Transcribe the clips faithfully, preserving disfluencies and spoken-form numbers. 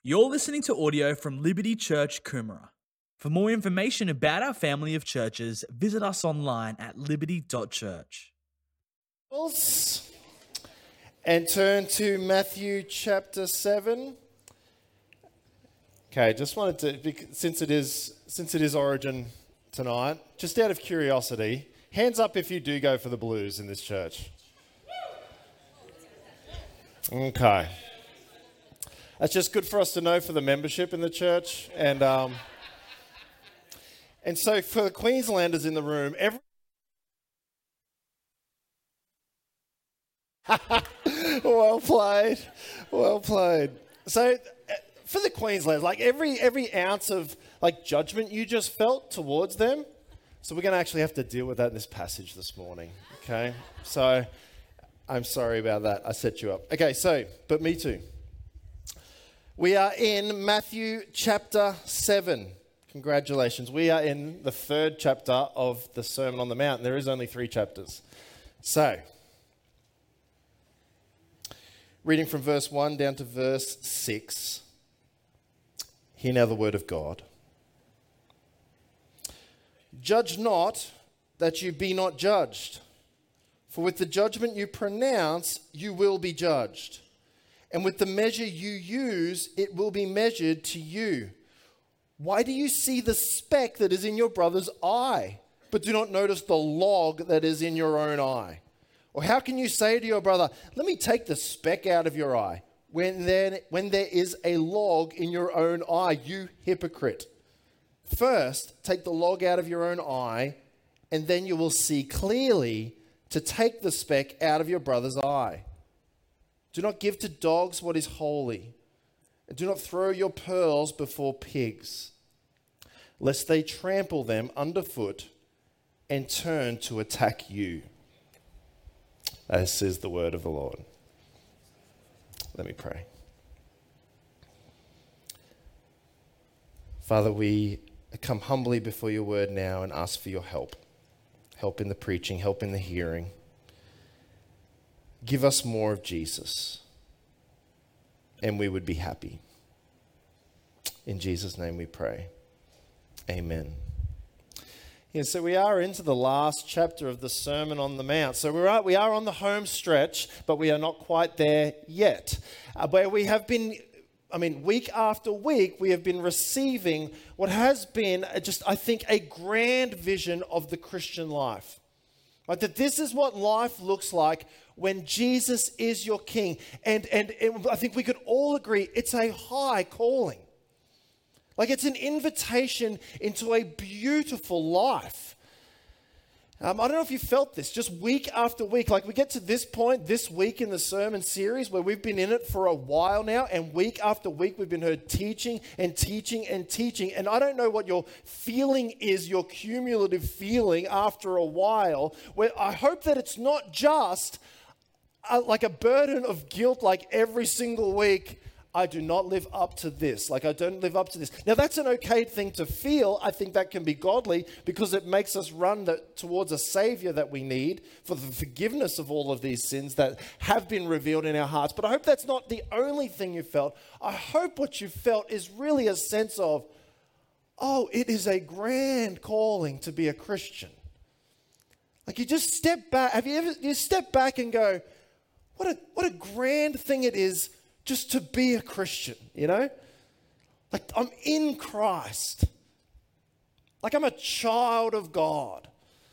You're listening to audio from Liberty Church, Coomera. For more information about our family of churches, visit us online at liberty dot church. And turn to Matthew chapter seven. Okay, just wanted to, since it is since it is Origin tonight, just out of curiosity, hands up if you do go for the Blues in this church. Okay. That's just good for us to know for the membership in the church. And um, and so for the Queenslanders in the room, every... well played, well played. So for the Queenslanders, like every every ounce of like judgment you just felt towards them, so we're going to actually have to deal with that in this passage this morning, okay? So I'm sorry about that. I set you up. Okay, so, but me too. We are in Matthew chapter seven. Congratulations. We are in the third chapter of the Sermon on the Mount. There is only three chapters. So, reading from verse one down to verse six. Hear now the word of God. Judge not that you be not judged. For with the judgment you pronounce, you will be judged. And with the measure you use, it will be measured to you. Why do you see the speck that is in your brother's eye, but do not notice the log that is in your own eye? Or how can you say to your brother, let me take the speck out of your eye, when there, when there is a log in your own eye, you hypocrite? First, take the log out of your own eye, and then you will see clearly to take the speck out of your brother's eye. Do not give to dogs what is holy, and do not throw your pearls before pigs, lest they trample them underfoot and turn to attack you. This is the word of the Lord. Let me pray. Father, we come humbly before your word now and ask for your help. Help in the preaching, help in the hearing. Give us more of Jesus, and we would be happy. In Jesus' name we pray. Amen. Yeah, so we are into the last chapter of the Sermon on the Mount. So we're at, we are on the home stretch, but we are not quite there yet. Uh, where we have been, I mean, week after week, we have been receiving what has been just, I think, a grand vision of the Christian life. Like that this is what life looks like when Jesus is your King. And, and, and I think we could all agree it's a high calling. Like it's an invitation into a beautiful life. Um, I don't know if you felt this, just week after week. Like we get to this point this week in the sermon series where we've been in it for a while now, and week after week we've been heard teaching and teaching and teaching. And I don't know what your feeling is, your cumulative feeling after a while, where I hope that it's not just a, like a burden of guilt like every single week. I do not live up to this. Like, I don't live up to this. Now, that's an okay thing to feel. I think that can be godly because it makes us run the, towards a Savior that we need for the forgiveness of all of these sins that have been revealed in our hearts. But I hope that's not the only thing you felt. I hope what you felt is really a sense of, oh, it is a grand calling to be a Christian. Like, you just step back. Have you ever, you step back and go, what a, what a grand thing it is just to be a Christian, you know? Like, I'm in Christ. Like, I'm a child of God.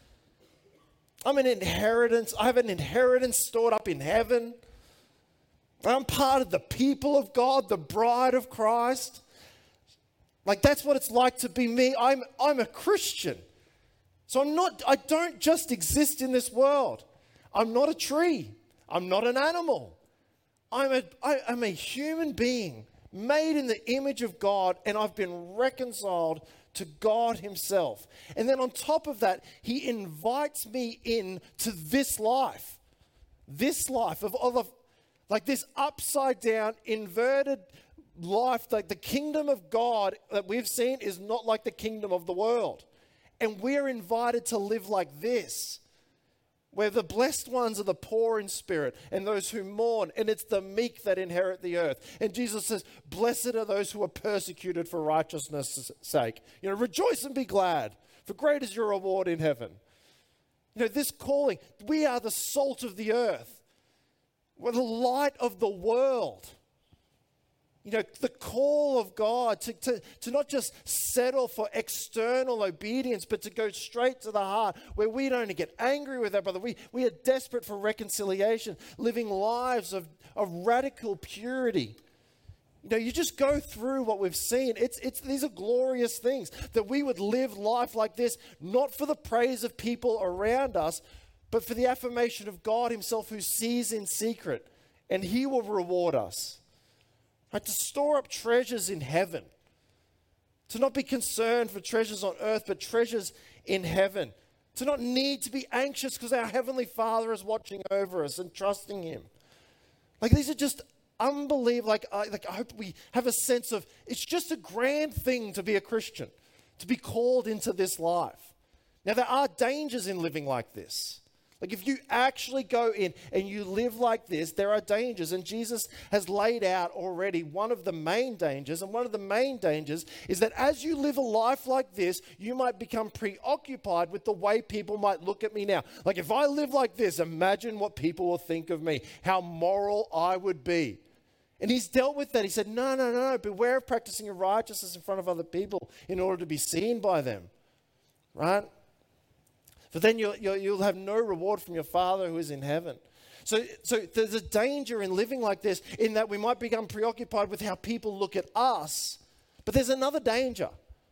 I'm an inheritance. I have an inheritance stored up in heaven. I'm part of the people of God, the bride of Christ. Like, that's what it's like to be me. I'm, I'm a Christian. So I'm not, I don't just exist in this world. I'm not a tree. I'm not an animal. I'm a, I, I'm a human being made in the image of God, and I've been reconciled to God himself. And then on top of that, he invites me in to this life. This life of, of like this upside down, inverted life. Like the kingdom of God that we've seen is not like the kingdom of the world. And we're invited to live like this. where the blessed ones are the poor in spirit and those who mourn, and it's the meek that inherit the earth. And Jesus says, blessed are those who are persecuted for righteousness' sake. You know, rejoice and be glad, for great is your reward in heaven. You know, this calling, we are the salt of the earth. We're the light of the world. You know, the call of God to, to, to not just settle for external obedience, but to go straight to the heart where we don't get angry with our brother. We, we are desperate for reconciliation, living lives of, of radical purity. You know, you just go through what we've seen. It's, it's, these are glorious things, that we would live life like this, not for the praise of people around us, but for the affirmation of God himself, who sees in secret, and he will reward us. Right, to store up treasures in heaven. To not be concerned for treasures on earth, but treasures in heaven. To not need to be anxious because our Heavenly Father is watching over us and trusting him. Like, these are just unbelievable. Like, I, like, I hope we have a sense of, it's just a grand thing to be a Christian, to be called into this life. Now, there are dangers in living like this. Like, if you actually go in and you live like this, there are dangers. And Jesus has laid out already one of the main dangers. And one of the main dangers is that as you live a life like this, you might become preoccupied with the way people might look at me now. Like, if I live like this, imagine what people will think of me, how moral I would be. And he's dealt with that. He said, no, no, no, beware of practicing your righteousness in front of other people in order to be seen by them. Right? For then you'll, you'll, you'll have no reward from your Father who is in heaven. So, so there's a danger in living like this, in that we might become preoccupied with how people look at us. But there's another danger.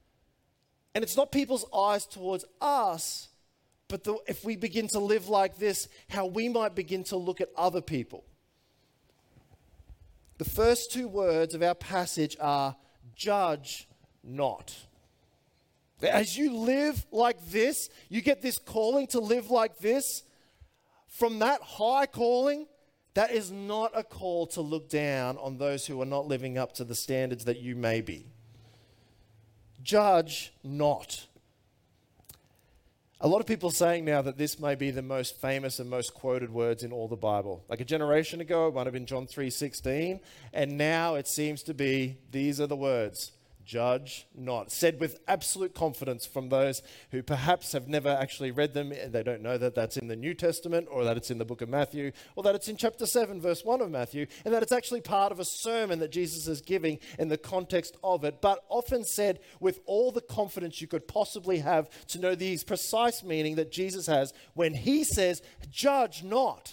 And it's not people's eyes towards us, but the, if we begin to live like this, how we might begin to look at other people. The first two words of our passage are, judge not. As you live like this, you get this calling to live like this. From that high calling, that is not a call to look down on those who are not living up to the standards that you may be. Judge not. A lot of people saying now that this may be the most famous and most quoted words in all the Bible. Like a generation ago, it might have been John three sixteen, and now it seems to be, these are the words. Judge not. Said with absolute confidence from those who perhaps have never actually read them. They don't know that that's in the New Testament, or that it's in the book of Matthew, or that it's in chapter seven, verse one of Matthew, and that it's actually part of a sermon that Jesus is giving in the context of it, but often said with all the confidence you could possibly have to know the precise meaning that Jesus has when he says, judge not.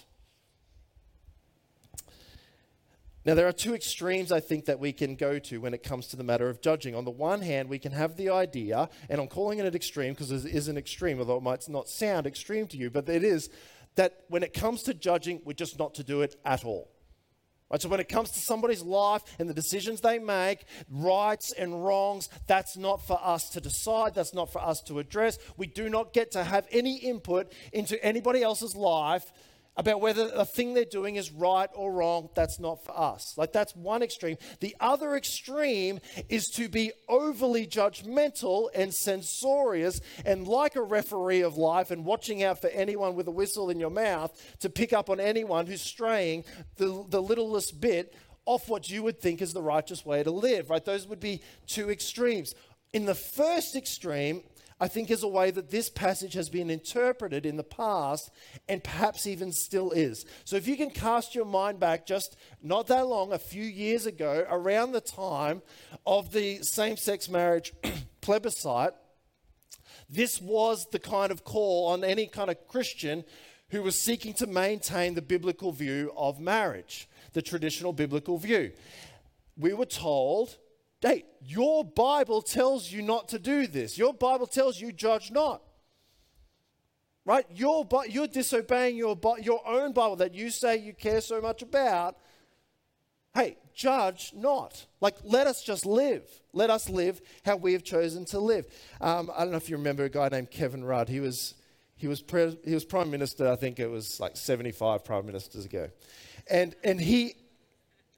Now, there are two extremes, I think, that we can go to when it comes to the matter of judging. On the one hand, we can have the idea, and I'm calling it an extreme because it is an extreme, although it might not sound extreme to you, but it is that when it comes to judging, we're just not to do it at all. Right? So when it comes to somebody's life and the decisions they make, rights and wrongs, that's not for us to decide. That's not for us to address. We do not get to have any input into anybody else's life about whether the thing they're doing is right or wrong. That's not for us. Like, that's one extreme. The other extreme is to be overly judgmental and censorious, and like a referee of life, and watching out for anyone with a whistle in your mouth to pick up on anyone who's straying the, the littlest bit off what you would think is the righteous way to live, right? Those would be two extremes. In the first extreme, I think is a way that this passage has been interpreted in the past, and perhaps even still is. So if you can cast your mind back just not that long, a few years ago, around the time of the same-sex marriage plebiscite, this was the kind of call on any kind of Christian who was seeking to maintain the biblical view of marriage, the traditional biblical view. We were told, hey, your Bible tells you not to do this. Your Bible tells you judge not. Right? You're, you're disobeying your, your own Bible that you say you care so much about. Hey, judge not. Like, let us just live. Let us live how we have chosen to live. Um, I don't know if you remember a guy named Kevin Rudd. He was, he was, pre- he was Prime Minister, I think it was like seventy-five Prime Ministers ago. And, and he...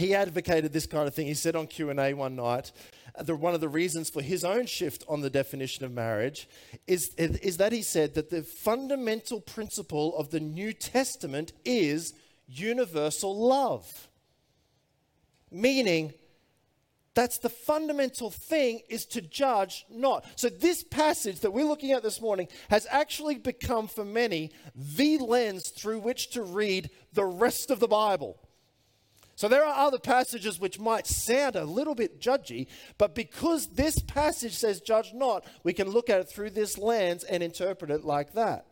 he advocated this kind of thing. He said on Q and A one night, uh, the, one of the reasons for his own shift on the definition of marriage is, is that he said that the fundamental principle of the New Testament is universal love. Meaning, that's the fundamental thing, is to judge not. So this passage that we're looking at this morning has actually become for many the lens through which to read the rest of the Bible. So there are other passages which might sound a little bit judgy, but because this passage says judge not, we can look at it through this lens and interpret it like that.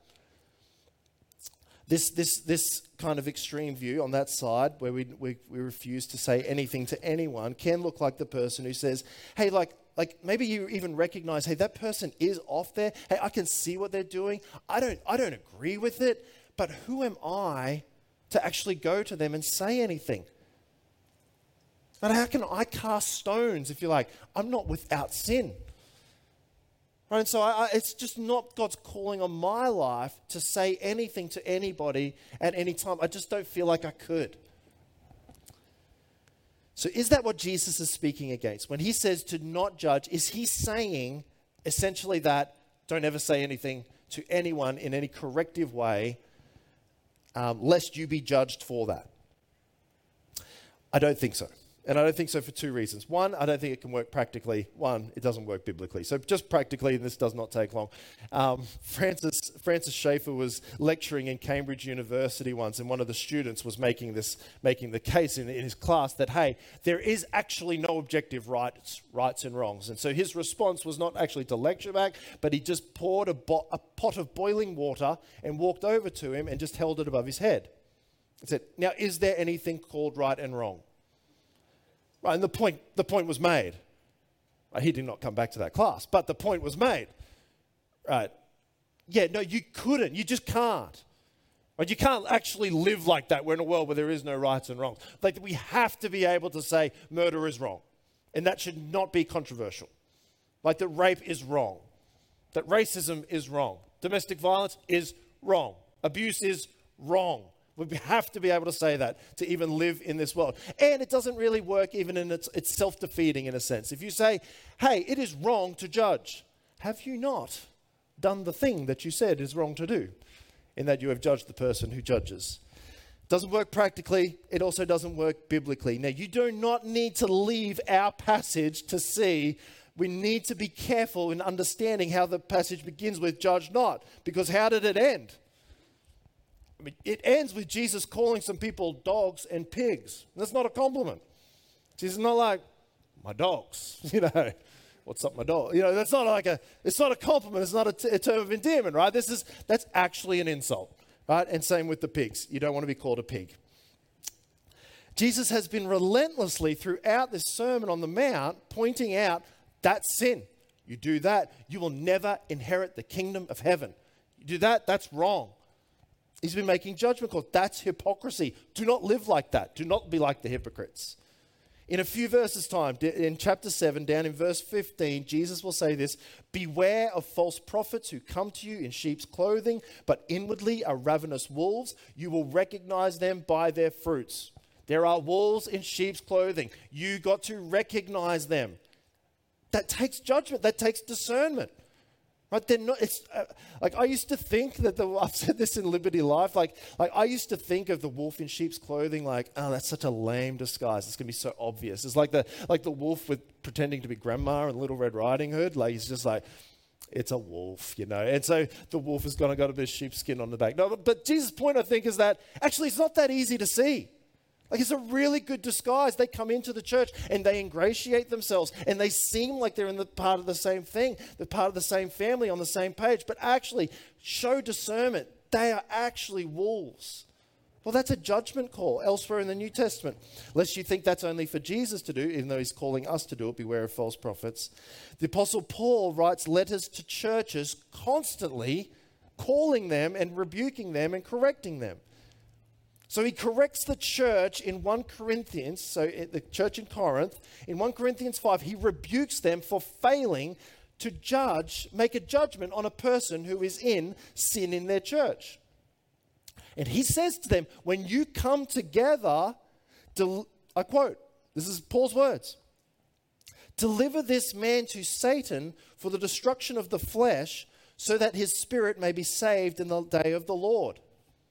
This this this kind of extreme view on that side, where we, we we refuse to say anything to anyone, can look like the person who says, hey, like, like maybe you even recognize, hey, that person is off there. Hey, I can see what they're doing. I don't I don't agree with it, but who am I to actually go to them and say anything? But how can I cast stones if you're like, I'm not without sin? Right, and so I, I, it's just not God's calling on my life to say anything to anybody at any time. I just don't feel like I could. So is that what Jesus is speaking against? When he says to not judge, is he saying essentially that don't ever say anything to anyone in any corrective way, um, lest you be judged for that? I don't think so. And I don't think so for two reasons. One, I don't think it can work practically. One, it doesn't work biblically. So just practically, and this does not take long. Um, Francis Francis Schaeffer was lecturing in Cambridge University once, and one of the students was making this making the case in, in his class that, hey, there is actually no objective rights, rights and wrongs. And so his response was not actually to lecture back, but he just poured a, bo- a pot of boiling water and walked over to him and just held it above his head. He said, now, is there anything called right and wrong? Right, and the point, the point was made. Right, he did not come back to that class, but the point was made. Right? Yeah, no, you couldn't. You just can't. Right? You can't actually live like that. We're in a world where there is no rights and wrongs. Like, we have to be able to say murder is wrong, and that should not be controversial. Like that rape is wrong, that racism is wrong, domestic violence is wrong, abuse is wrong. We have to be able to say that to even live in this world. And it doesn't really work even in its, it's self-defeating in a sense. If you say, hey, it is wrong to judge, have you not done the thing that you said is wrong to do, in that you have judged the person who judges? Doesn't work practically. It also doesn't work biblically. Now, you do not need to leave our passage to see. We need to be careful in understanding how the passage begins with judge not, because how did it end? I mean, it ends with Jesus calling some people dogs and pigs. That's not a compliment. Jesus is not like, my dogs, you know, what's up, my dog? You know, that's not like a, it's not a compliment. It's not a, t- a term of endearment, right? This is, that's actually an insult, right? And same with the pigs. You don't want to be called a pig. Jesus has been relentlessly throughout this Sermon on the Mount pointing out that's sin. You do that, you will never inherit the kingdom of heaven. You do that, that's wrong. He's been making judgment calls. That's hypocrisy. Do not live like that. Do not be like the hypocrites. In a few verses' time, in chapter seven, down in verse fifteen, Jesus will say this, beware of false prophets who come to you in sheep's clothing, but inwardly are ravenous wolves. You will recognize them by their fruits. There are wolves in sheep's clothing. You got to recognize them. That takes judgment. That takes discernment. Right? They're not, it's, uh, like I used to think that the, I've said this in Liberty Life, like, like I used to think of the wolf in sheep's clothing like, oh, that's such a lame disguise. It's going to be so obvious. It's like the, like the wolf with pretending to be grandma in Little Red Riding Hood. Like, he's just like, it's a wolf, you know. And so the wolf is going to got a bit of sheepskin on the back. No, but, but Jesus' point, I think, is that actually it's not that easy to see. Like, it's a really good disguise. They come into the church and they ingratiate themselves and they seem like they're in the part of the same thing. They're part of the same family on the same page, but actually show discernment. They are actually wolves. Well, that's a judgment call elsewhere in the New Testament. Lest you think that's only for Jesus to do, even though he's calling us to do it, beware of false prophets. The Apostle Paul writes letters to churches constantly, calling them and rebuking them and correcting them. So he corrects the church in First Corinthians, so the church in Corinth, in First Corinthians five, he rebukes them for failing to judge, make a judgment on a person who is in sin in their church. And he says to them, when you come together, del- I quote, this is Paul's words. Deliver this man to Satan for the destruction of the flesh, so that his spirit may be saved in the day of the Lord.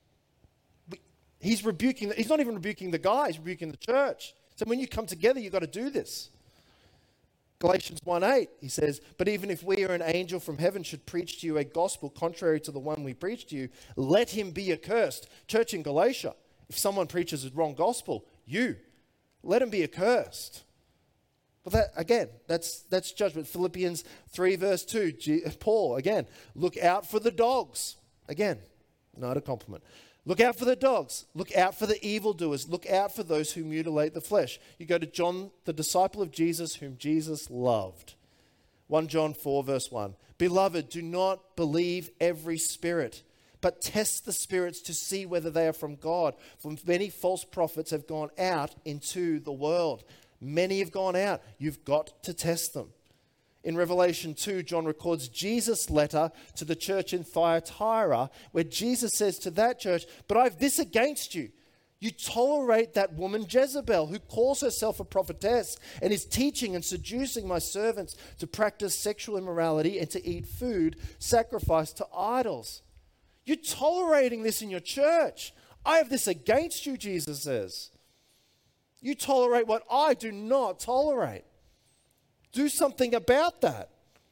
He's rebuking, he's not even rebuking the guy, he's rebuking the church. So when you come together, you've got to do this. Galatians one eight, he says, but even if we or an angel from heaven should preach to you a gospel contrary to the one we preach to you, let him be accursed. Church in Galatia, if someone preaches a wrong gospel, you, let him be accursed. But that, again, that's that's judgment. Philippians three verse two, G, Paul, again, look out for the dogs. Again, not a compliment. Look out for the dogs. Look out for the evildoers. Look out for those who mutilate the flesh. You go to John, the disciple of Jesus, whom Jesus loved. First John four, verse one. Beloved, do not believe every spirit, but test the spirits to see whether they are from God. For many false prophets have gone out into the world. Many have gone out. You've got to test them. In Revelation two, John records Jesus' letter to the church in Thyatira, where Jesus says to that church, but I have this against you. You tolerate that woman Jezebel, who calls herself a prophetess and is teaching and seducing my servants to practice sexual immorality and to eat food sacrificed to idols. You're tolerating this in your church. I have this against you, Jesus says. You tolerate what I do not tolerate. Do something about that.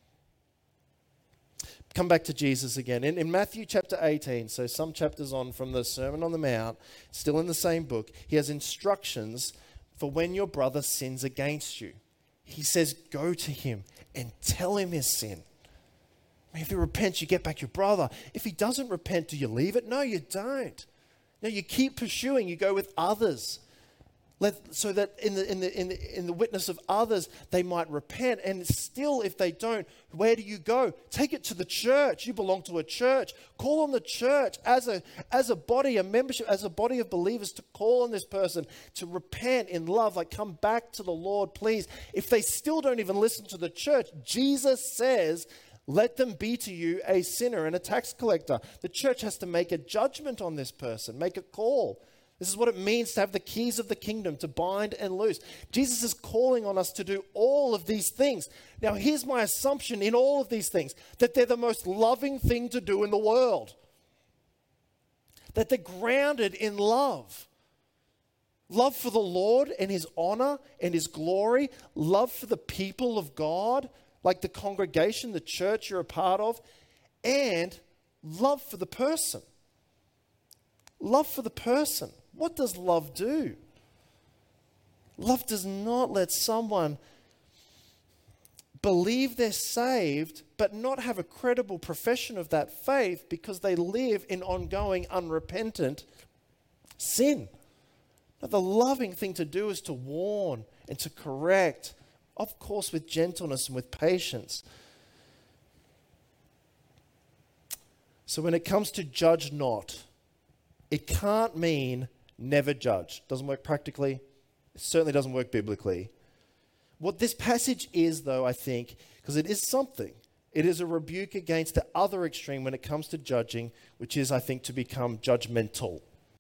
Come back to Jesus again. In, in Matthew chapter eighteen, so some chapters on from the Sermon on the Mount, still in the same book, he has instructions for when your brother sins against you. He says, go to him and tell him his sin. I mean, if he repents, you get back your brother. If he doesn't repent, do you leave it? No, you don't. No, you keep pursuing. You go with others. Let, so that in the, in, the, in, the, in the witness of others, they might repent. And still, if they don't, where do you go? Take it to the church. You belong to a church. Call on the church as a, as a body, a membership, as a body of believers to call on this person to repent in love, like come back to the Lord, please. If they still don't even listen to the church, Jesus says, let them be to you a sinner and a tax collector. The church has to make a judgment on this person, make a call. This is what it means to have the keys of the kingdom, to bind and loose. Jesus is calling on us to do all of these things. Now, here's my assumption in all of these things, that they're the most loving thing to do in the world. That they're grounded in love. Love for the Lord and his honor and his glory. Love for the people of God, like the congregation, the church you're a part of. And love for the person. Love for the person. What does love do? Love does not let someone believe they're saved, but not have a credible profession of that faith because they live in ongoing, unrepentant sin. Now, the loving thing to do is to warn and to correct, of course, with gentleness and with patience. So when it comes to judge not, it can't mean never judge. Doesn't work practically. It certainly doesn't work biblically. What this passage is, though, I think, because it is something, it is a rebuke against the other extreme when it comes to judging, which is, I think, to become judgmental.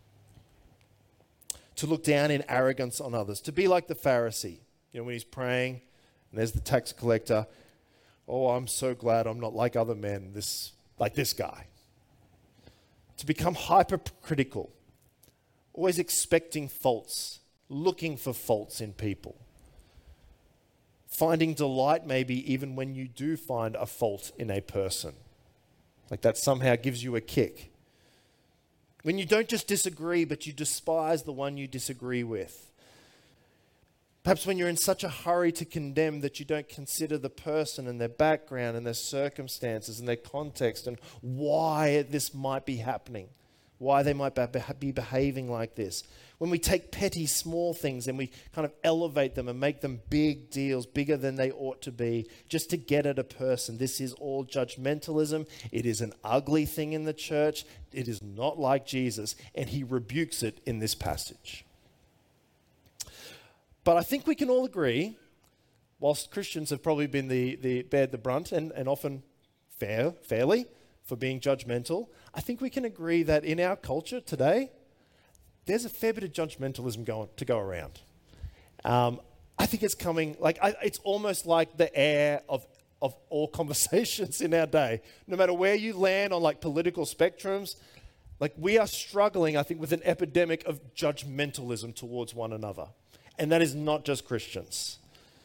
To look down in arrogance on others. To be like the Pharisee. You know, when he's praying, and there's the tax collector. Oh, I'm so glad I'm not like other men, this, like this guy. To become hypercritical, always expecting faults, looking for faults in people. Finding delight maybe even when you do find a fault in a person. Like that somehow gives you a kick. When you don't just disagree, but you despise the one you disagree with. Perhaps when you're in such a hurry to condemn that you don't consider the person and their background and their circumstances and their context and why this might be happening, why they might be behaving like this. When we take petty small things and we kind of elevate them and make them big deals, bigger than they ought to be, just to get at a person. This is all judgmentalism. It is an ugly thing in the church. It is not like Jesus, and he rebukes it in this passage. But I think we can all agree, whilst Christians have probably been the, the bared the brunt and, and often fair, fairly for being judgmental, I think we can agree that in our culture today, there's a fair bit of judgmentalism going to go around. Um, I think it's coming, like, I, it's almost like the air of, of all conversations in our day. No matter where you land on, like, political spectrums, like, we are struggling, I think, with an epidemic of judgmentalism towards one another. And that is not just Christians.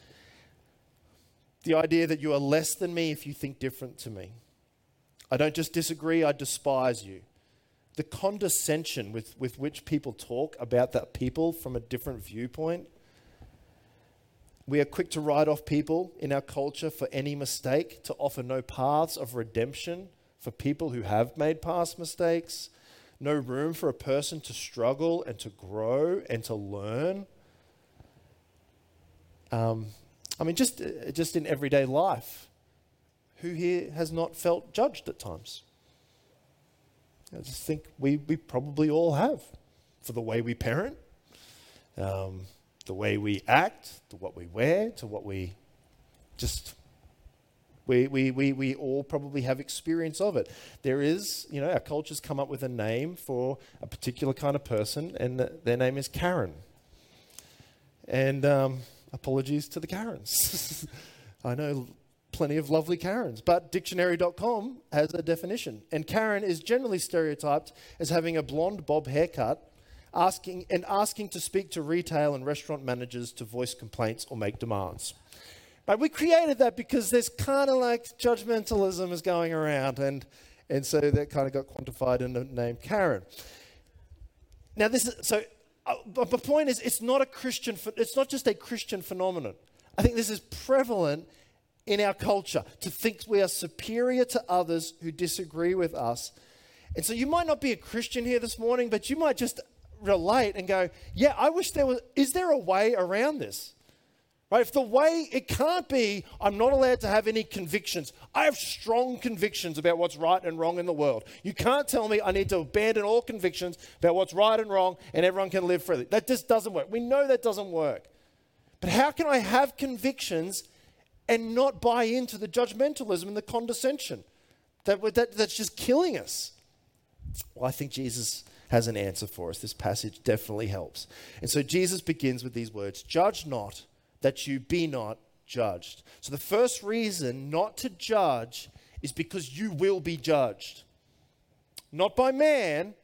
The idea that you are less than me if you think different to me. I don't just disagree, I despise you. The condescension with, with which people talk about that people from a different viewpoint. We are quick to write off people in our culture for any mistake, to offer no paths of redemption for people who have made past mistakes, no room for a person to struggle and to grow and to learn. Um, I mean, just, just in everyday life, who here has not felt judged at times? I just think we, we probably all have, for the way we parent, um, the way we act, to what we wear, to what we just, we, we, we, we all probably have experience of it. There is, you know, our culture's come up with a name for a particular kind of person, and th- their name is Karen. And um, apologies to the Karens. I know plenty of lovely Karens, but dictionary dot com has a definition. And Karen is generally stereotyped as having a blonde bob haircut, asking and asking to speak to retail and restaurant managers to voice complaints or make demands. But we created that because there's kind of like judgmentalism is going around, and and so that kind of got quantified in the name Karen. Now this is so. Uh, but the point is, it's not a Christian. It's not just a Christian phenomenon. I think this is prevalent in our culture, to think we are superior to others who disagree with us. And so you might not be a Christian here this morning, but you might just relate and go, yeah, I wish there was, is there a way around this? Right? If the way, it can't be, I'm not allowed to have any convictions. I have strong convictions about what's right and wrong in the world. You can't tell me I need to abandon all convictions about what's right and wrong and everyone can live freely. That just doesn't work. We know that doesn't work. But how can I have convictions and not buy into the judgmentalism and the condescension that, that that's just killing us? Well, I think Jesus has an answer for us. This passage definitely helps. And so Jesus begins with these words, "Judge not, that you be not judged." So the first reason not to judge is because you will be judged. Not by man.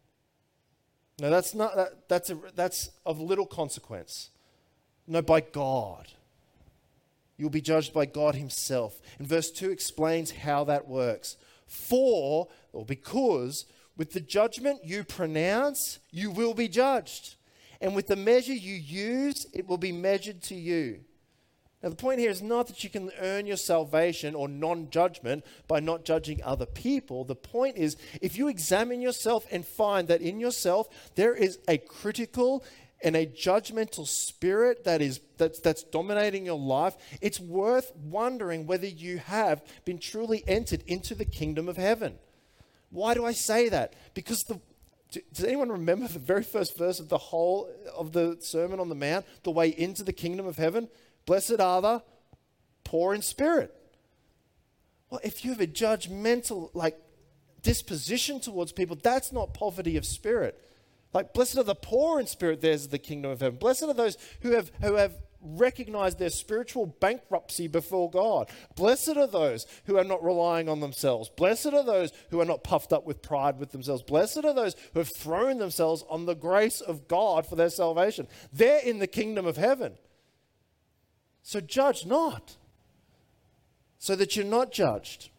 No, that's not that, that's a, that's of little consequence. No, by God. You'll be judged by God himself. And verse two explains how that works. For, or because, with the judgment you pronounce, you will be judged. And with the measure you use, it will be measured to you. Now, the point here is not that you can earn your salvation or non-judgment by not judging other people. The point is, if you examine yourself and find that in yourself there is a critical and a judgmental spirit that is that's, that's dominating your life, it's worth wondering whether you have been truly entered into the kingdom of heaven. Why do I say that? Because the does anyone remember the very first verse of the whole of the Sermon on the Mount, the way into the kingdom of heaven? Blessed are the poor in spirit. Well, if you have a judgmental like disposition towards people, that's not poverty of spirit. Like, blessed are the poor in spirit, there's the kingdom of heaven. Blessed are those who have who have recognized their spiritual bankruptcy before God. Blessed are those who are not relying on themselves. Blessed are those who are not puffed up with pride with themselves. Blessed are those who have thrown themselves on the grace of God for their salvation. They're in the kingdom of heaven. So judge not, so that you're not judged.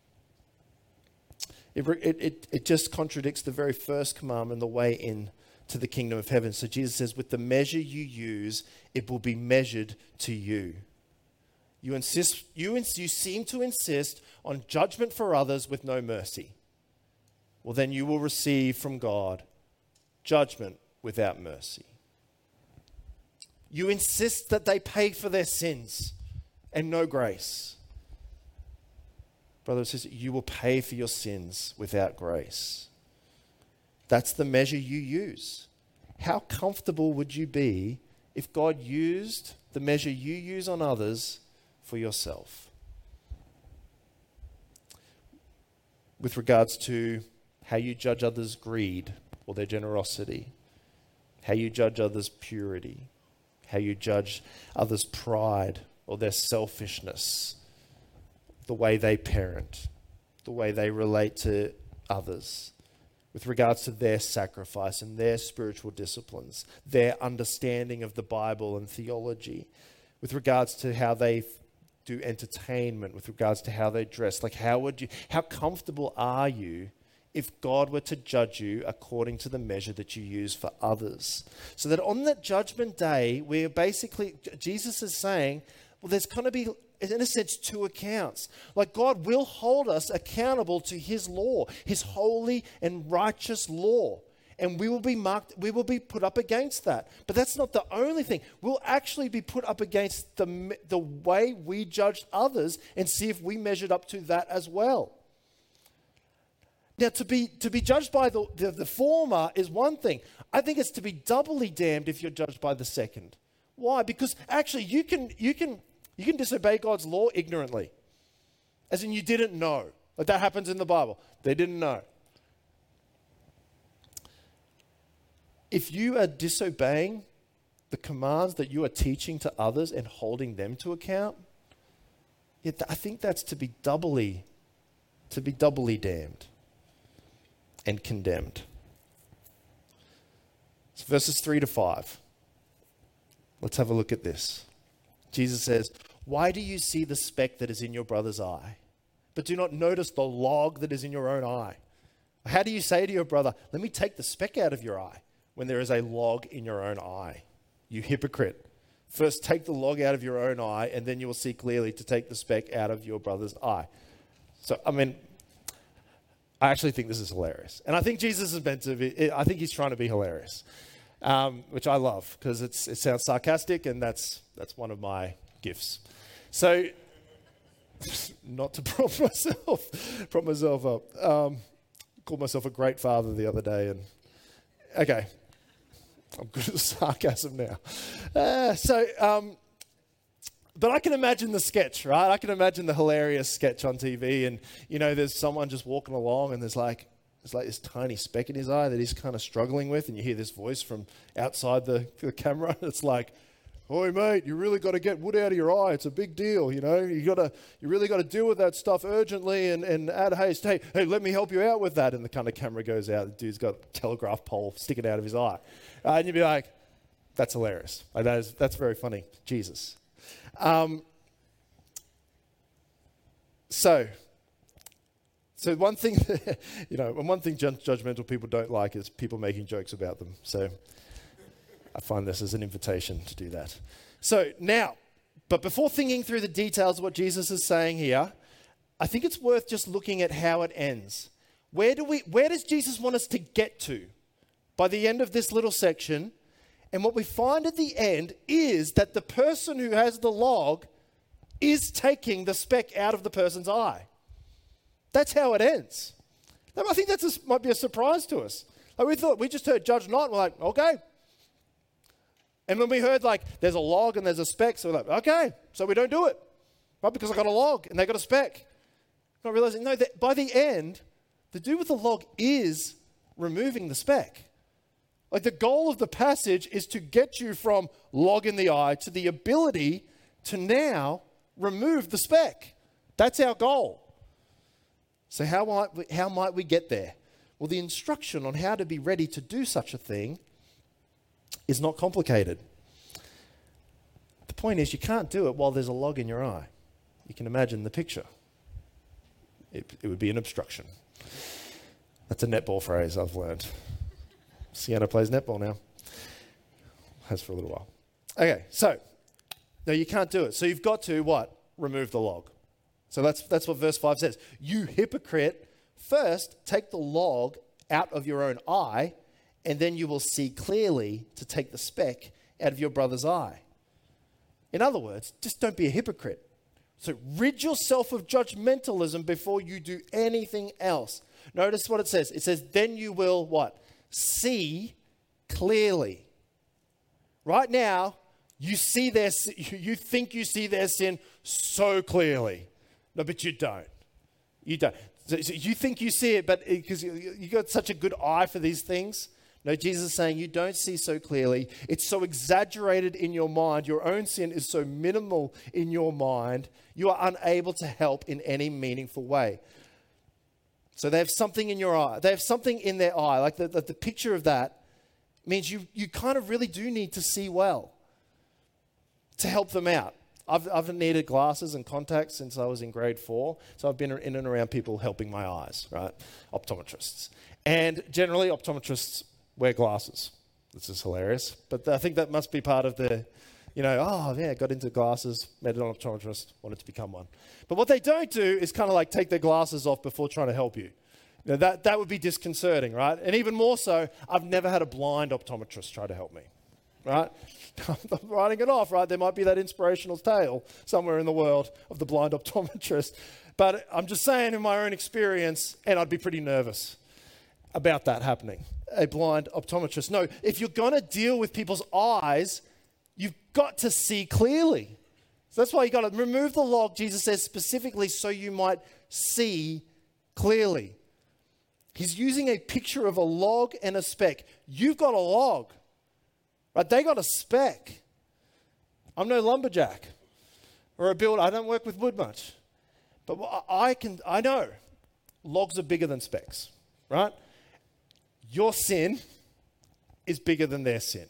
It, it, it, it just contradicts the very first commandment, the way in to the kingdom of heaven. So Jesus says, with the measure you use, it will be measured to you. You insist, you, ins- you seem to insist on judgment for others with no mercy. Well, then you will receive from God judgment without mercy. You insist that they pay for their sins and no grace. Brother and sister, you will pay for your sins without grace. That's the measure you use. How comfortable would you be if God used the measure you use on others for yourself? With regards to how you judge others' greed or their generosity, how you judge others' purity, how you judge others' pride or their selfishness, the way they parent, the way they relate to others, with regards to their sacrifice and their spiritual disciplines, their understanding of the Bible and theology, with regards to how they do entertainment, with regards to how they dress. Like, how would you, how comfortable are you if God were to judge you according to the measure that you use for others? So that on that judgment day, we're basically, Jesus is saying, well, there's going to be, in a sense, two accounts. Like, God will hold us accountable to his law, his holy and righteous law. And we will be marked, we will be put up against that. But that's not the only thing. We'll actually be put up against the, the way we judged others and see if we measured up to that as well. Now, to be to be judged by the, the, the former is one thing. I think it's to be doubly damned if you're judged by the second. Why? Because actually you can you can you can disobey God's law ignorantly. As in, you didn't know. Like, that happens in the Bible. They didn't know. If you are disobeying the commands that you are teaching to others and holding them to account, yeah, I think that's to be doubly, to be doubly damned and condemned. So verses three to five. Let's have a look at this. Jesus says, "Why do you see the speck that is in your brother's eye, but do not notice the log that is in your own eye? How do you say to your brother, 'Let me take the speck out of your eye,' when there is a log in your own eye? You hypocrite. First take the log out of your own eye, and then you will see clearly to take the speck out of your brother's eye." So, I mean, I actually think this is hilarious. And I think Jesus is meant to be, I think he's trying to be hilarious, um, which I love, because it's it sounds sarcastic, and that's that's one of my gifts. So, not to prop myself, prop myself up. Um, called myself a great father the other day, and okay. I'm good at sarcasm now. Uh, so, um, but I can imagine the sketch, right? I can imagine the hilarious sketch on T V, and you know, there's someone just walking along, and there's like there's like this tiny speck in his eye that he's kind of struggling with, and you hear this voice from outside the, the camera. It's like, "Oi, mate, you really got to get wood out of your eye. It's a big deal, you know. You got to, you really got to deal with that stuff urgently and, and add haste. Hey, hey, let me help you out with that." And the kind of camera goes out. The dude's got a telegraph pole sticking out of his eye, uh, and you'd be like, "That's hilarious. Like, that is, that's very funny." Jesus. Um, so, so one thing, you know, and one thing judgmental people don't like is people making jokes about them. So, I find this as an invitation to do that. So now, but before thinking through the details of what Jesus is saying here, I think it's worth just looking at how it ends. Where do we, where does Jesus want us to get to by the end of this little section? And what we find at the end is that the person who has the log is taking the speck out of the person's eye. That's how it ends. Now, I think that might be a surprise to us. Like, we thought, we just heard judge not, and we're like, okay. And when we heard, like, there's a log and there's a speck, so we're like, okay, so we don't do it. Right? Because I got a log and they got a speck. Not realizing, no, that by the end, the dude with the log is removing the speck. Like, the goal of the passage is to get you from log in the eye to the ability to now remove the speck. That's our goal. So how might we, how might we get there? Well, the instruction on how to be ready to do such a thing is not complicated. The point is, you can't do it while there's a log in your eye. You can imagine the picture. It, it would be an obstruction. That's a netball phrase I've learned. Sienna plays netball now. Has for a little while. Okay, so, no, you can't do it. So you've got to, what? Remove the log. So that's, that's what verse five says. You hypocrite, first take the log out of your own eye, and then you will see clearly to take the speck out of your brother's eye. In other words, just don't be a hypocrite. So rid yourself of judgmentalism before you do anything else. Notice what it says. It says, then you will what? See clearly. Right now, you see their, you think you see their sin so clearly. No, but you don't. You don't. So you think you see it, but because you got such a good eye for these things. No, Jesus is saying you don't see so clearly. It's so exaggerated in your mind. Your own sin is so minimal in your mind. You are unable to help in any meaningful way. So they have something in your eye. They have something in their eye. Like the, the, the picture of that means you, you kind of really do need to see well to help them out. I've, I've needed glasses and contacts since I was in grade four. So I've been in and around people helping my eyes, right? Optometrists. And generally optometrists wear glasses. This is hilarious. But I think that must be part of the, you know, oh yeah, got into glasses, met an optometrist, wanted to become one. But what they don't do is kind of like take their glasses off before trying to help you. You know, that, that would be disconcerting, right? And even more so, I've never had a blind optometrist try to help me, right? I'm writing it off, right? There might be that inspirational tale somewhere in the world of the blind optometrist. But I'm just saying in my own experience, and I'd be pretty nervous about that happening, a blind optometrist. No, if you're going to deal with people's eyes, you've got to see clearly. So that's why you got to remove the log, Jesus says specifically, so you might see clearly. He's using a picture of a log and a speck. You've got a log, right? They got a speck. I'm no lumberjack or a builder. I don't work with wood much. But I can, I know logs are bigger than specks, right? Your sin is bigger than their sin.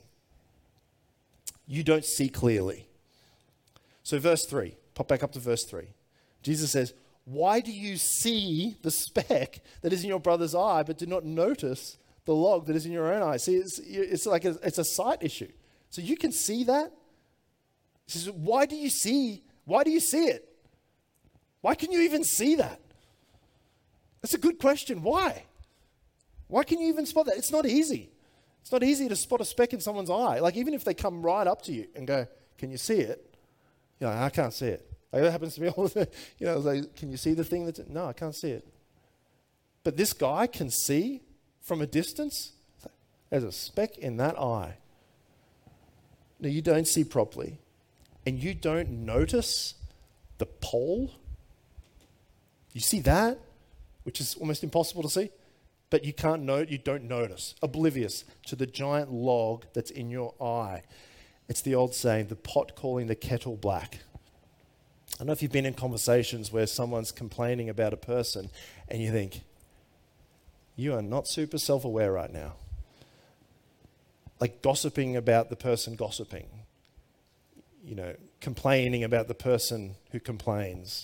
You don't see clearly. So verse three, pop back up to verse three. Jesus says, why do you see the speck that is in your brother's eye, but do not notice the log that is in your own eye? See, it's, it's like a, it's a sight issue. So you can see that. He says, why do you see, why do you see it? Why can you even see that? That's a good question. Why? Why can you even spot that? It's not easy. It's not easy to spot a speck in someone's eye. Like even if they come right up to you and go, can you see it? You're like, I can't see it. Like that happens to me all the time. You know, like, can you see the thing that's, no, I can't see it. But this guy can see from a distance. There's a speck in that eye. No, you don't see properly. And you don't notice the pole. You see that, which is almost impossible to see. But you can't note, you don't notice, oblivious to the giant log that's in your eye. It's the old saying, the pot calling the kettle black. I don't know if you've been in conversations where someone's complaining about a person and you think, you are not super self-aware right now. Like gossiping about the person gossiping. You know, complaining about the person who complains.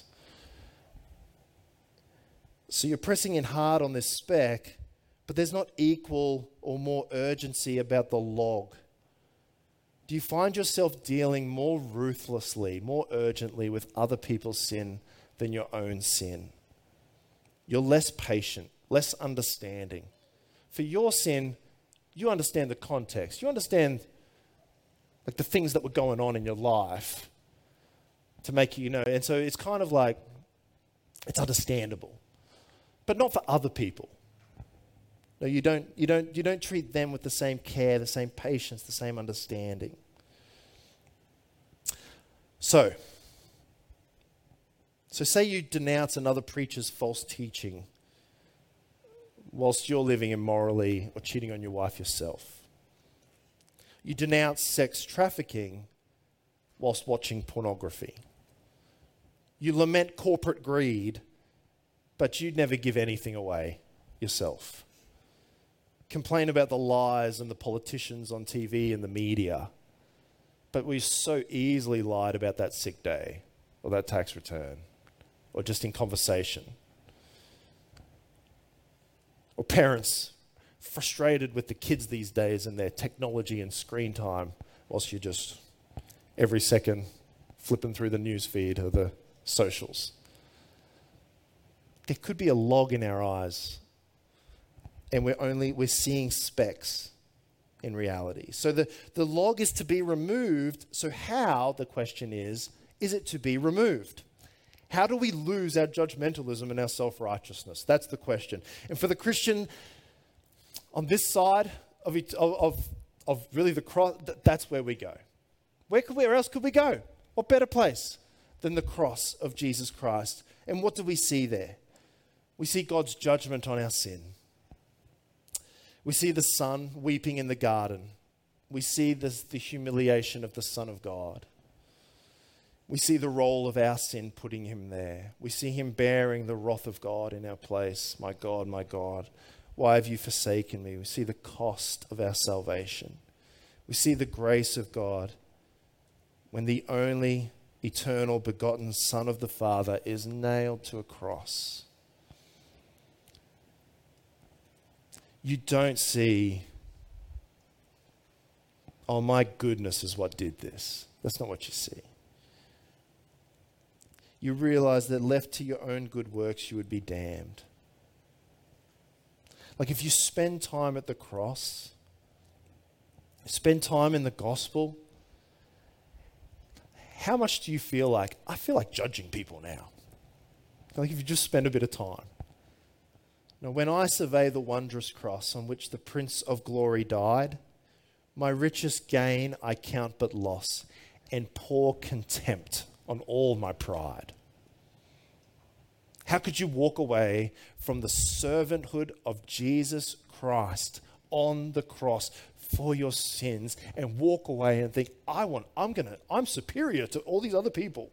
So you're pressing in hard on this speck, but there's not equal or more urgency about the log. Do you find yourself dealing more ruthlessly, more urgently with other people's sin than your own sin? You're less patient, less understanding. For your sin, you understand the context. You understand like the things that were going on in your life to make you, you know, and so it's kind of like, it's understandable. But not for other people. No, you don't, you don't, you don't treat them with the same care, the same patience, the same understanding. So, so say you denounce another preacher's false teaching whilst you're living immorally or cheating on your wife yourself. You denounce sex trafficking whilst watching pornography. You lament corporate greed, but you never give anything away yourself. Complain about the lies and the politicians on T V and the media, but we so easily lied about that sick day or that tax return or just in conversation. Or parents frustrated with the kids these days and their technology and screen time whilst you're just every second flipping through the news feed or the socials. There could be a log in our eyes and we're only, we're seeing specks in reality. So the, the log is to be removed. So how, the question is, is it to be removed? How do we lose our judgmentalism and our self-righteousness? That's the question. And for the Christian on this side of it, of, of, of really the cross, that's where we go. Where could, where else could we go? What better place than the cross of Jesus Christ? And what do we see there? We see God's judgment on our sin. We see the Son weeping in the garden. We see this, the humiliation of the Son of God. We see the role of our sin putting him there. We see him bearing the wrath of God in our place. My God, my God, why have you forsaken me? We see the cost of our salvation. We see the grace of God when the only eternal begotten Son of the Father is nailed to a cross. You don't see, oh my goodness is what did this. That's not what you see. You realize that left to your own good works, you would be damned. Like if you spend time at the cross, spend time in the gospel, how much do you feel like, I feel like judging people now. Like if you just spend a bit of time. Now, when I survey the wondrous cross on which the Prince of Glory died, my richest gain I count but loss, and pour contempt on all my pride. How could you walk away from the servanthood of Jesus Christ on the cross for your sins and walk away and think, I want, I'm gonna, I'm superior to all these other people.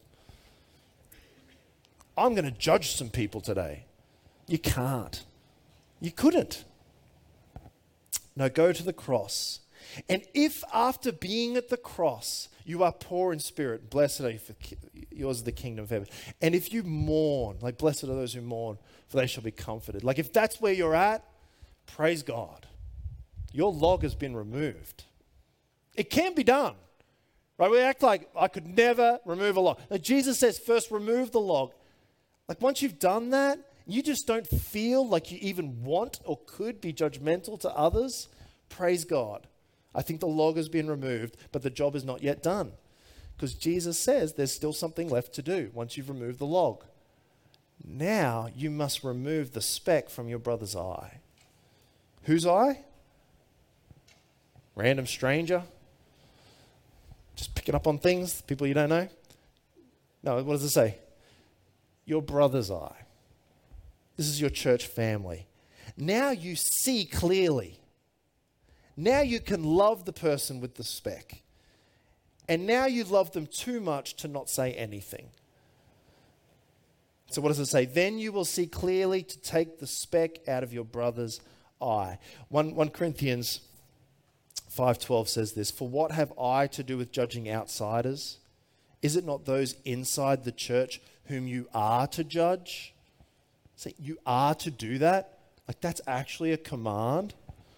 I'm gonna judge some people today. You can't. You couldn't. No, go to the cross. And if after being at the cross, you are poor in spirit, blessed are you, for yours is the kingdom of heaven. And if you mourn, like blessed are those who mourn, for they shall be comforted. Like if that's where you're at, praise God. Your log has been removed. It can be done. Right? We act like I could never remove a log. Now, Jesus says first remove the log. Like once you've done that, you just don't feel like you even want or could be judgmental to others, praise God. I think the log has been removed, but the job is not yet done. Because Jesus says there's still something left to do once you've removed the log. Now you must remove the speck from your brother's eye. Whose eye? Random stranger? Just picking up on things, people you don't know? No, what does it say? Your brother's eye. This is your church family. Now you see clearly. Now you can love the person with the speck. And now you love them too much to not say anything. So what does it say? Then you will see clearly to take the speck out of your brother's eye. First Corinthians five twelve says this, for what have I to do with judging outsiders? Is it not those inside the church whom you are to judge? So you are to do that? Like that's actually a command.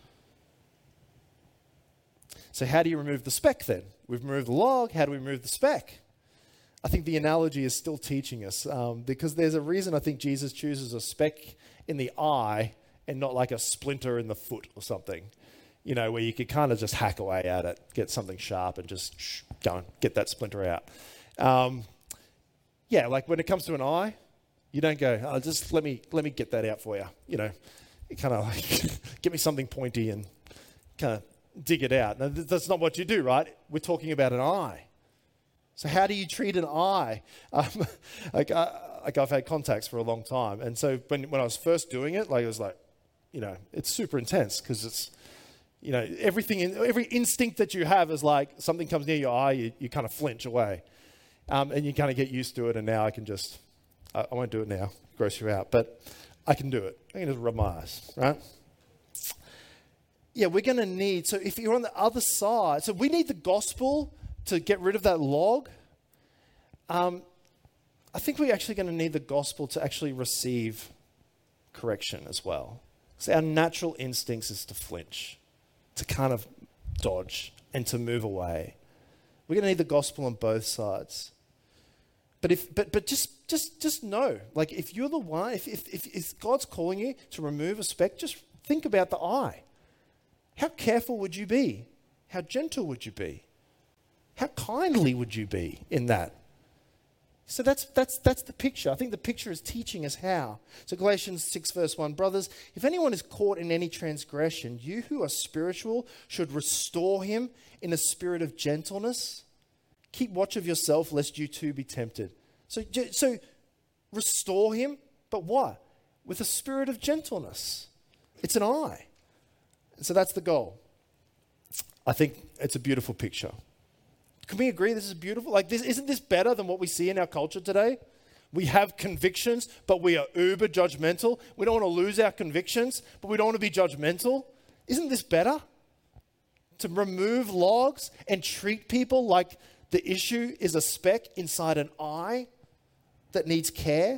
So how do you remove the speck then? We've removed the log. How do we remove the speck? I think the analogy is still teaching us um, because there's a reason I think Jesus chooses a speck in the eye and not like a splinter in the foot or something, you know, where you could kind of just hack away at it, get something sharp and just shh, go and get that splinter out. Um, yeah, like when it comes to an eye, you don't go, oh, just let me let me get that out for you. You know, you kind of like, get me something pointy and kind of dig it out. Now, that's not what you do, right? We're talking about an eye. So how do you treat an eye? Um, like, I, like I've had contacts for a long time. And so when, when I was first doing it, like it was like, you know, it's super intense because it's, you know, everything, in, every instinct that you have is like something comes near your eye, you, you kind of flinch away. Um, and you kind of get used to it. And now I can just, I, I won't do it now, gross you out, but I can do it. I can just rub my eyes, right? Yeah, we're going to need, so if you're on the other side, so we need the gospel to get rid of that log. Um, I think we're actually going to need the gospel to actually receive correction as well. So our natural instincts is to flinch, to kind of dodge and to move away. We're going to need the gospel on both sides. But if, but but just just just know, like if you're the one, if if if, if God's calling you to remove a speck, just think about the eye. How careful would you be? How gentle would you be? How kindly would you be in that? So that's that's that's the picture. I think the picture is teaching us how. So Galatians six verse one, brothers, if anyone is caught in any transgression, you who are spiritual should restore him in a spirit of gentleness. Keep watch of yourself lest you too be tempted. So, so restore him, but what? With a spirit of gentleness. It's an eye. So that's the goal. I think it's a beautiful picture. Can we agree this is beautiful? Like, this, isn't this better than what we see in our culture today? We have convictions, but we are uber judgmental. We don't want to lose our convictions, but we don't want to be judgmental. Isn't this better? To remove logs and treat people like the issue is a speck inside an eye that needs care.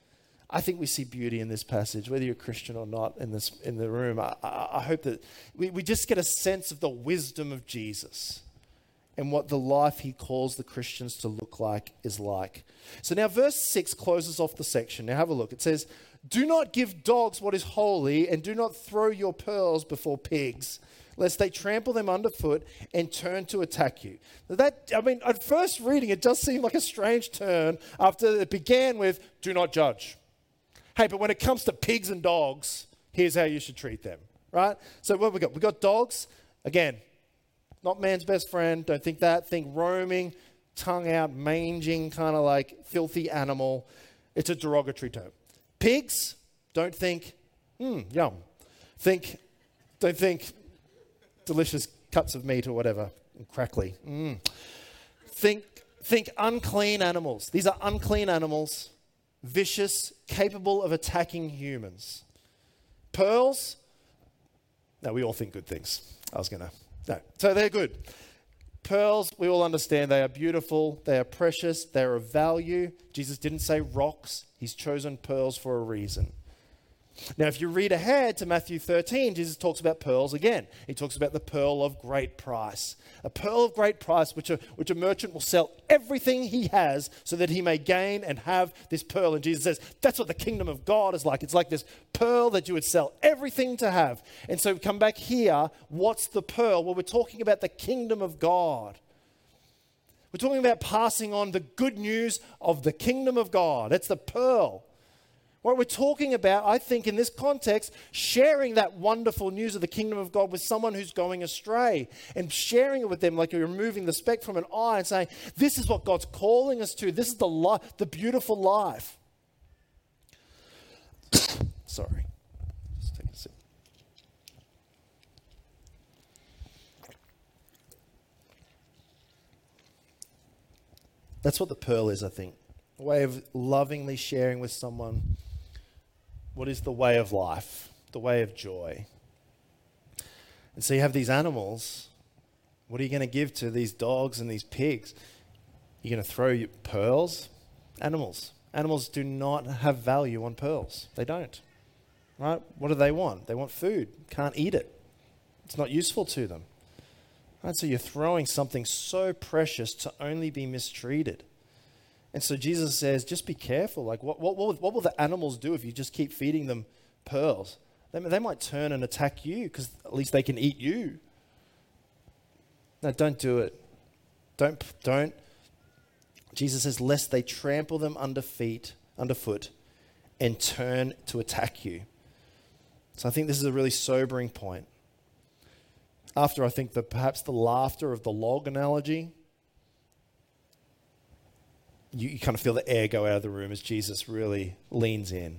I think we see beauty in this passage, whether you're a Christian or not in this in the room. I, I, I hope that we, we just get a sense of the wisdom of Jesus and what the life he calls the Christians to look like is like. So now verse six closes off the section. Now have a look. It says, "Do not give dogs what is holy, and do not throw your pearls before pigs, lest they trample them underfoot and turn to attack you." That, I mean, at first reading, it does seem like a strange turn after it began with, "Do not judge." Hey, but when it comes to pigs and dogs, here's how you should treat them, right? So what have we got? We got dogs. Again, not man's best friend. Don't think that. Think roaming, tongue out, manging, kind of like filthy animal. It's a derogatory term. Pigs, don't think, hmm, yum. Think, don't think delicious cuts of meat or whatever, and crackly. Mm. Think, think unclean animals. These are unclean animals, vicious, capable of attacking humans. Pearls, no, we all think good things. I was going to, no. So they're good. Pearls, we all understand they are beautiful, they are precious, they are of value. Jesus didn't say rocks. He's chosen pearls for a reason. Now, if you read ahead to Matthew thirteen, Jesus talks about pearls again. He talks about the pearl of great price. A pearl of great price, which a, which a merchant will sell everything he has so that he may gain and have this pearl. And Jesus says, that's what the kingdom of God is like. It's like this pearl that you would sell everything to have. And so come back here, what's the pearl? Well, we're talking about the kingdom of God. We're talking about passing on the good news of the kingdom of God. It's the pearl. What we're talking about, I think, in this context, sharing that wonderful news of the kingdom of God with someone who's going astray and sharing it with them like you're removing the speck from an eye and saying, this is what God's calling us to. This is the life, the beautiful life. Sorry. Just take a sip. That's what the pearl is, I think. A way of lovingly sharing with someone what is the way of life, the way of joy. And so you have these animals. What are you going to give to these dogs and these pigs? You're going to throw your pearls? Animals. Animals do not have value on pearls. They don't. Right? What do they want? They want food. Can't eat it. It's not useful to them. Right? So you're throwing something so precious to only be mistreated. And so Jesus says, just be careful. Like, what, what, what, what will the animals do if you just keep feeding them pearls? They, they might turn and attack you because at least they can eat you. No, don't do it. Don't, don't. Jesus says, lest they trample them under feet, underfoot and turn to attack you. So I think this is a really sobering point. After, I think, the perhaps the laughter of the log analogy, You, you kind of feel the air go out of the room as Jesus really leans in.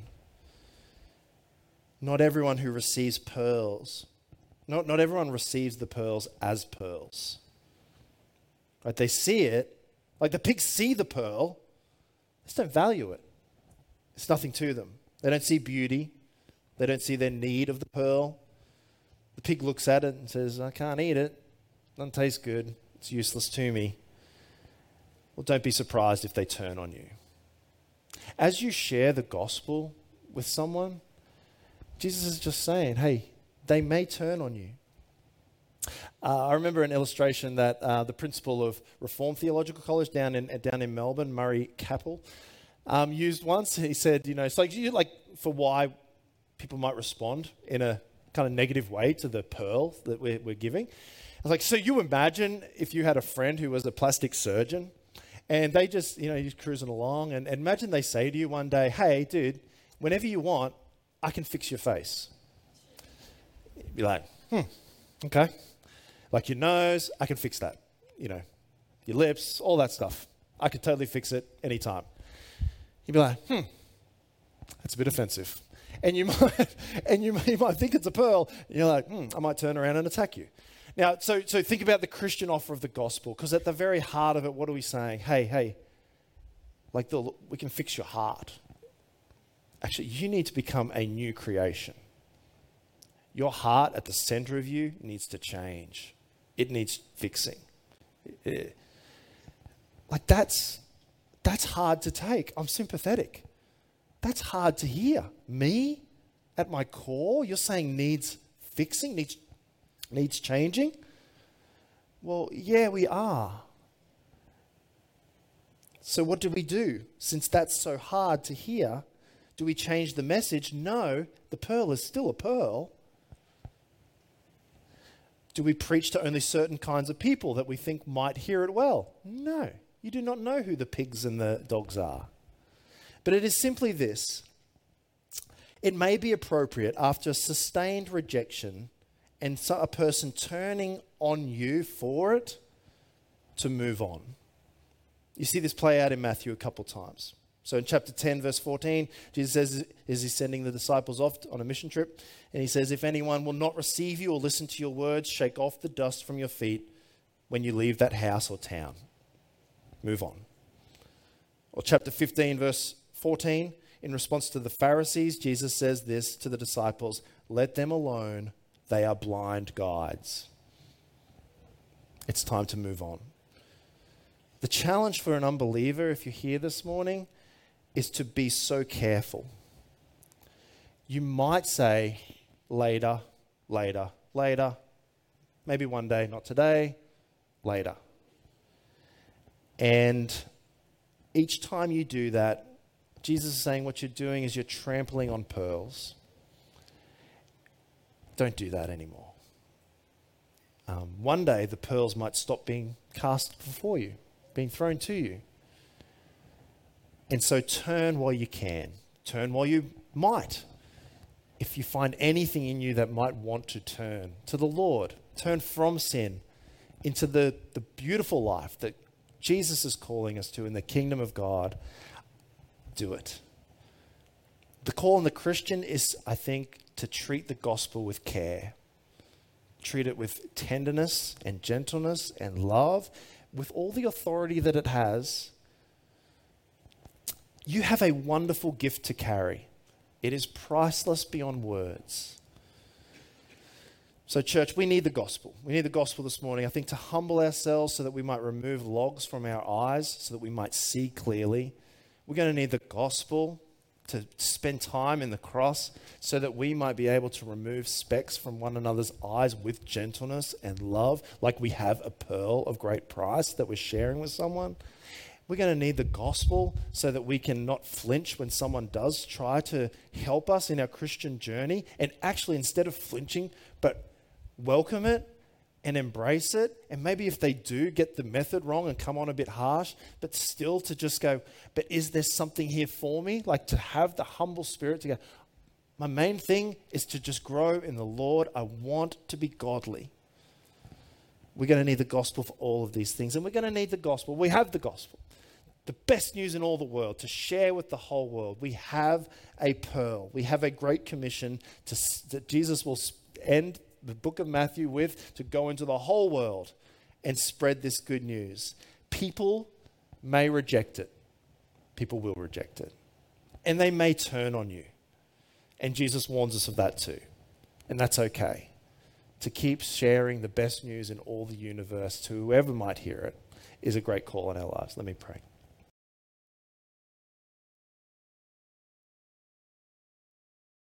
Not everyone who receives pearls, not, not everyone receives the pearls as pearls. Right? They see it, like the pigs see the pearl, they just don't value it. It's nothing to them. They don't see beauty. They don't see their need of the pearl. The pig looks at it and says, I can't eat it. It doesn't taste good. It's useless to me. Well, don't be surprised if they turn on you. As you share the gospel with someone, Jesus is just saying, hey, they may turn on you. Uh, I remember an illustration that uh, the principal of Reformed Theological College down in down in Melbourne, Murray Capel, um, used once. He said, you know, it's like, you, like for why people might respond in a kind of negative way to the pearl that we're, we're giving. I was like, so you imagine if you had a friend who was a plastic surgeon, and they just, you know, you're just cruising along, and, and imagine they say to you one day, hey, dude, whenever you want, I can fix your face. You'd be like, hmm, okay. Like your nose, I can fix that. You know, your lips, all that stuff. I could totally fix it anytime. You'd be like, hmm, that's a bit offensive. and you might and you, you might think it's a pearl, and you're like, hmm, I might turn around and attack you. Now, so so think about the Christian offer of the gospel, because at the very heart of it, what are we saying? Hey, hey, like the, we can fix your heart. Actually, you need to become a new creation. Your heart at the center of you needs to change. It needs fixing. It, like that's that's hard to take. I'm sympathetic. That's hard to hear. Me, at my core, you're saying needs fixing, needs needs changing? Well, yeah, we are. So what do we do? Since that's so hard to hear, do we change the message? No, the pearl is still a pearl. Do we preach to only certain kinds of people that we think might hear it well? No, you do not know who the pigs and the dogs are. But it is simply this. It may be appropriate after sustained rejection and so a person turning on you for it to move on. You see this play out in Matthew a couple times. So in chapter ten, verse fourteen, Jesus says, is he sending the disciples off on a mission trip? And he says, if anyone will not receive you or listen to your words, shake off the dust from your feet when you leave that house or town. Move on. Or chapter fifteen, verse fourteen, in response to the Pharisees, Jesus says this to the disciples, let them alone, they are blind guides. It's time to move on. The challenge for an unbeliever, if you're here this morning, is to be so careful. You might say, later, later, later, maybe one day, not today, later. And each time you do that, Jesus is saying what you're doing is you're trampling on pearls. Don't do that anymore. Um, one day the pearls might stop being cast before you, being thrown to you. And so turn while you can. Turn while you might. If you find anything in you that might want to turn to the Lord, turn from sin into the, the beautiful life that Jesus is calling us to in the kingdom of God, do it. The call on the Christian is, I think, to treat the gospel with care. Treat it with tenderness and gentleness and love, with all the authority that it has. You have a wonderful gift to carry. It is priceless beyond words. So church, we need the gospel. We need the gospel this morning, I think, to humble ourselves so that we might remove logs from our eyes, so that we might see clearly. We're going to need the gospel to spend time in the cross so that we might be able to remove specks from one another's eyes with gentleness and love, like we have a pearl of great price that we're sharing with someone. We're going to need the gospel so that we can not flinch when someone does try to help us in our Christian journey, and actually, instead of flinching, but welcome it and embrace it. And maybe if they do get the method wrong and come on a bit harsh, but still to just go, but is there something here for me? Like to have the humble spirit to go, my main thing is to just grow in the Lord. I want to be godly. We're going to need the gospel for all of these things. And we're going to need the gospel. We have the gospel. The best news in all the world to share with the whole world. We have a pearl. We have a great commission to, that Jesus will end the book of Matthew with, to go into the whole world and spread this good news. People may reject it. People will reject it. And they may turn on you. And Jesus warns us of that too. And that's okay. To keep sharing the best news in all the universe to whoever might hear it is a great call in our lives. Let me pray.